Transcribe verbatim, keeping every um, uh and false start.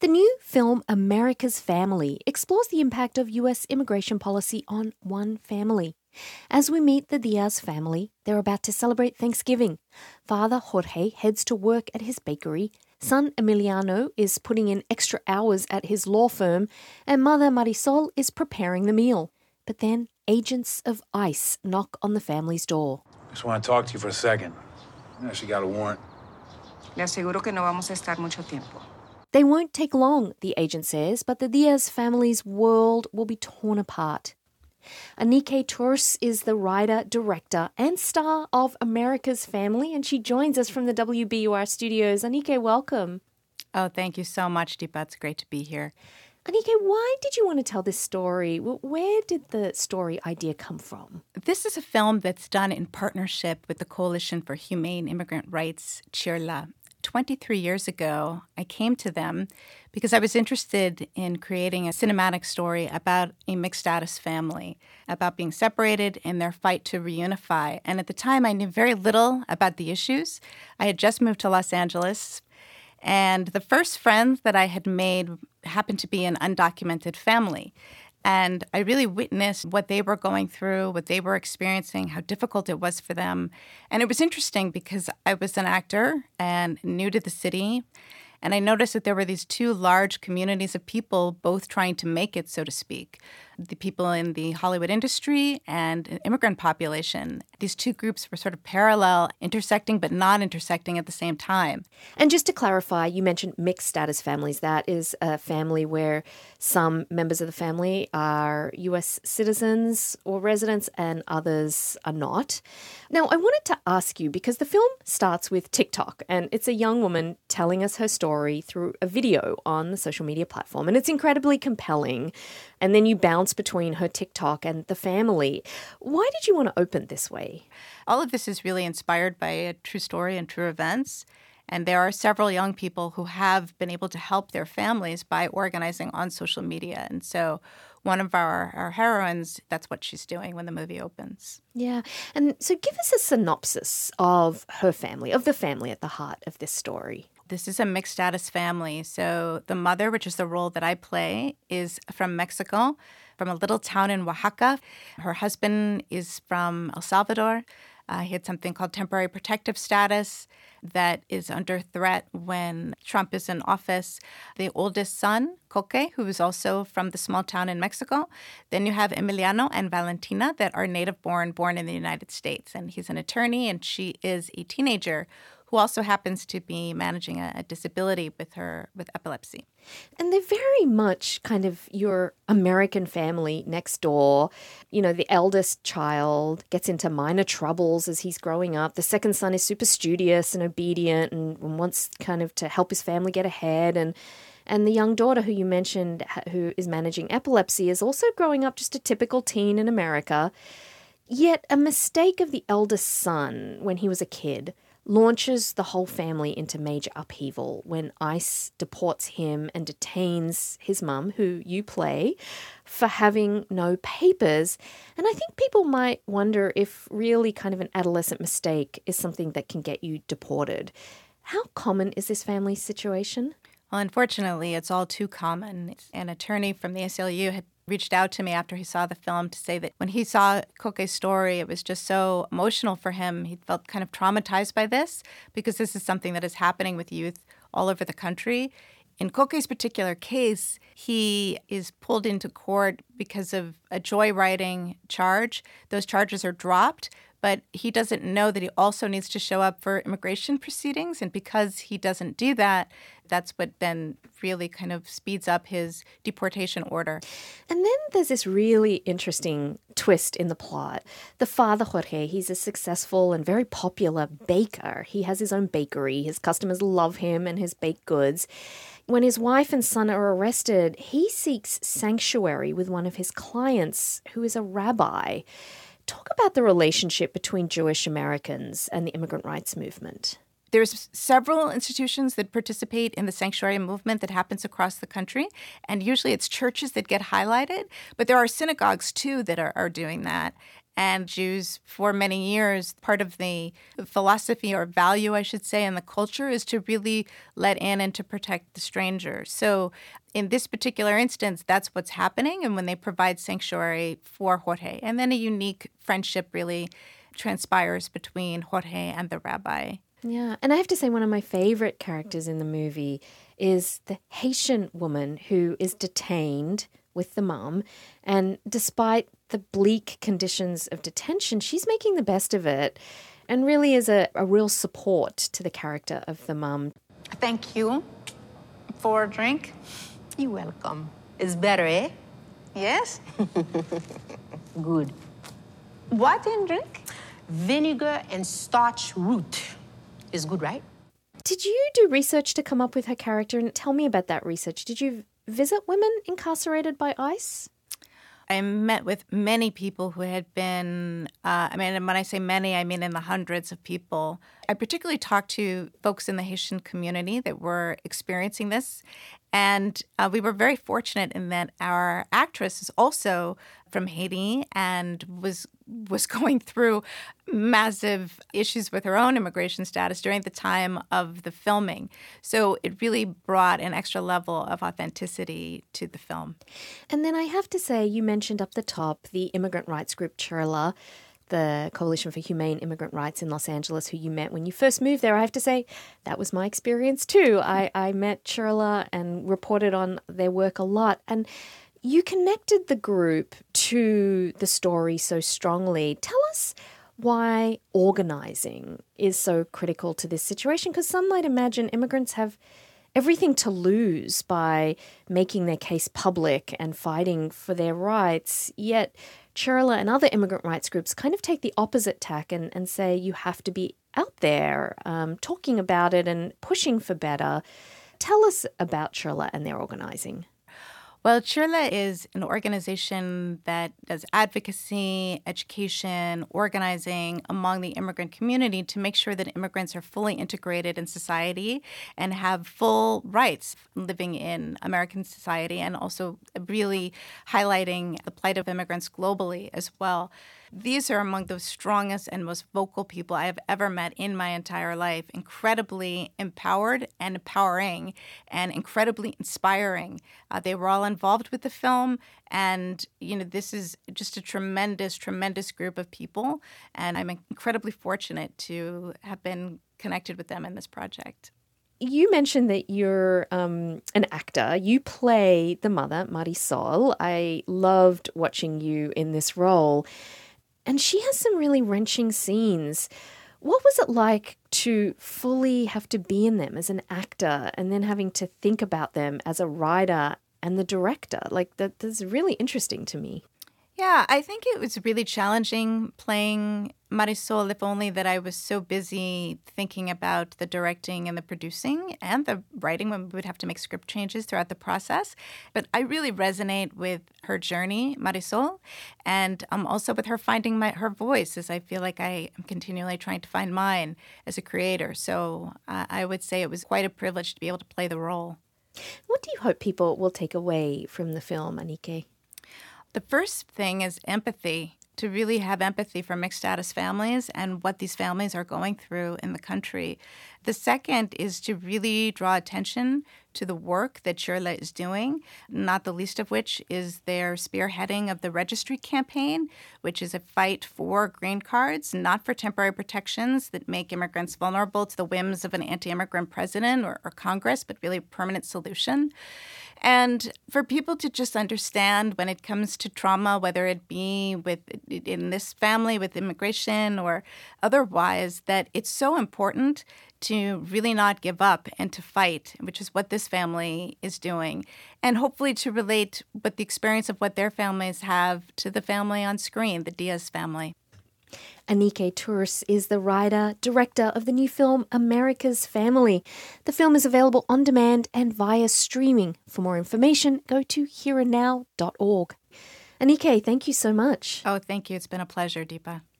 The new film America's Family explores the impact of U S immigration policy on one family. As we meet the Diaz family, they're about to celebrate Thanksgiving. Father Jorge heads to work at his bakery, son Emiliano is putting in extra hours at his law firm, and mother Marisol is preparing the meal. But then agents of ICE knock on the family's door. Just want to talk to you for a second. I actually got a warrant. Le aseguro que no vamos a estar mucho tiempo. They won't take long, the agent says, but the Diaz family's world will be torn apart. Anike Tours is the writer, director, and star of America's Family, and she joins us from the W B U R studios. Anike, welcome. Oh, thank you so much, Deepa. It's great to be here. Anike, why did you want to tell this story? Where did the story idea come from? This is a film that's done in partnership with the Coalition for Humane Immigrant Rights, CHIRLA. twenty-three years ago, I came to them because I was interested in creating a cinematic story about a mixed-status family, about being separated and their fight to reunify. And at the time, I knew very little about the issues. I had just moved to Los Angeles, and the first friends that I had made happened to be an undocumented family. And I really witnessed what they were going through, what they were experiencing, how difficult it was for them. And it was interesting because I was an actor and new to the city. And I noticed that there were these two large communities of people both trying to make it, so to speak. The people in the Hollywood industry and an immigrant population. These two groups were sort of parallel, intersecting but not intersecting at the same time. And just to clarify, you mentioned mixed status families. That is a family where some members of the family are U S citizens or residents and others are not. Now, I wanted to ask you, because the film starts with TikTok, and it's a young woman telling us her story through a video on the social media platform, and it's incredibly compelling. And then you bounce between her TikTok and the family. Why did you want to open this way? All of this is really inspired by a true story and true events. And there are several young people who have been able to help their families by organizing on social media. And so one of our, our heroines, that's what she's doing when the movie opens. Yeah. And so give us a synopsis of her family, of the family at the heart of this story. This is a mixed status family. So the mother, which is the role that I play, is from Mexico, from a little town in Oaxaca. Her husband is from El Salvador. Uh, he had something called temporary protective status that is under threat when Trump is in office. The oldest son, Coque, who is also from the small town in Mexico. Then you have Emiliano and Valentina that are native-born, born in the United States. And he's an attorney, and she is a teenager who also happens to be managing a, a disability with her with epilepsy. And they're very much kind of your American family next door. You know, the eldest child gets into minor troubles as he's growing up. The second son is super studious and obedient and wants kind of to help his family get ahead. And and the young daughter who you mentioned, who is managing epilepsy, is also growing up just a typical teen in America. Yet a mistake of the eldest son when he was a kid launches the whole family into major upheaval when ICE deports him and detains his mum, who you play, for having no papers. And I think people might wonder if really kind of an adolescent mistake is something that can get you deported. How common is this family situation? Well, unfortunately, it's all too common. An attorney from the A C L U had reached out to me after he saw the film to say that when he saw Coque's story, it was just so emotional for him. He felt kind of traumatized by this because this is something that is happening with youth all over the country. In Coque's particular case, he is pulled into court because of a joyriding charge. Those charges are dropped, but he doesn't know that he also needs to show up for immigration proceedings. And because he doesn't do that, that's what then really kind of speeds up his deportation order. And then there's this really interesting twist in the plot. The father, Jorge, he's a successful and very popular baker. He has his own bakery. His customers love him and his baked goods. When his wife and son are arrested, he seeks sanctuary with one of his clients, who is a rabbi. Talk about the relationship between Jewish Americans and the immigrant rights movement. There's several institutions that participate in the sanctuary movement that happens across the country, and usually it's churches that get highlighted, but there are synagogues too that are, are doing that. And Jews, for many years, part of the philosophy or value, I should say, in the culture is to really let in and to protect the stranger. So in this particular instance, that's what's happening. And when they provide sanctuary for Jorge, and then a unique friendship really transpires between Jorge and the rabbi. Yeah, and I have to say one of my favorite characters in the movie is the Haitian woman who is detained with the mum. And despite the bleak conditions of detention, she's making the best of it and really is a, a real support to the character of the mum. Thank you for a drink. You're welcome. It's better, eh? Yes? Good. What in drink? Vinegar and starch root is good, right? Did you do research to come up with her character? And tell me about that research. Did you visit women incarcerated by ICE? I met with many people who had been, uh, I mean, and when I say many, I mean in the hundreds of people. I particularly talked to folks in the Haitian community that were experiencing this. And uh, we were very fortunate in that our actress is also from Haiti and was was going through massive issues with her own immigration status during the time of the filming. So it really brought an extra level of authenticity to the film. And then I have to say, you mentioned up the top the immigrant rights group Chirla, the Coalition for Humane Immigrant Rights in Los Angeles, who you met when you first moved there. I have to say, that was my experience too. I, I met Chirla and reported on their work a lot. And you connected the group to the story so strongly. Tell us why organizing is so critical to this situation, because some might imagine immigrants have everything to lose by making their case public and fighting for their rights. Yet Chirla and other immigrant rights groups kind of take the opposite tack and, and say you have to be out there um, talking about it and pushing for better. Tell us about Chirla and their organizing. Well, Chirla is an organization that does advocacy, education, organizing among the immigrant community to make sure that immigrants are fully integrated in society and have full rights living in American society, and also really highlighting the plight of immigrants globally as well. These are among the strongest and most vocal people I have ever met in my entire life. Incredibly empowered and empowering and incredibly inspiring. Uh, they were all involved with the film. And, you know, this is just a tremendous, tremendous group of people. And I'm incredibly fortunate to have been connected with them in this project. You mentioned that you're um, an actor. You play the mother, Marisol. I loved watching you in this role. And she has some really wrenching scenes. What was it like to fully have to be in them as an actor and then having to think about them as a writer and the director? Like, that, that's really interesting to me. Yeah, I think it was really challenging playing Marisol, if only that I was so busy thinking about the directing and the producing and the writing when we would have to make script changes throughout the process. But I really resonate with her journey, Marisol, and um, also with her finding my, her voice, as I feel like I am continually trying to find mine as a creator. So uh, I would say it was quite a privilege to be able to play the role. What do you hope people will take away from the film, Anike? The first thing is empathy, to really have empathy for mixed status families and what these families are going through in the country. The second is to really draw attention to the work that Chirla is doing, not the least of which is their spearheading of the registry campaign, which is a fight for green cards, not for temporary protections that make immigrants vulnerable to the whims of an anti-immigrant president or, or Congress, but really a permanent solution. And for people to just understand when it comes to trauma, whether it be with in this family with immigration or otherwise, that it's so important to really not give up and to fight, which is what this family is doing, and hopefully to relate with the experience of what their families have to the family on screen, the Diaz family. Anike Tourse is the writer, director of the new film America's Family. The film is available on demand and via streaming. For more information, go to here and now dot org. Anike, thank you so much. Oh, thank you. It's been a pleasure, Deepa.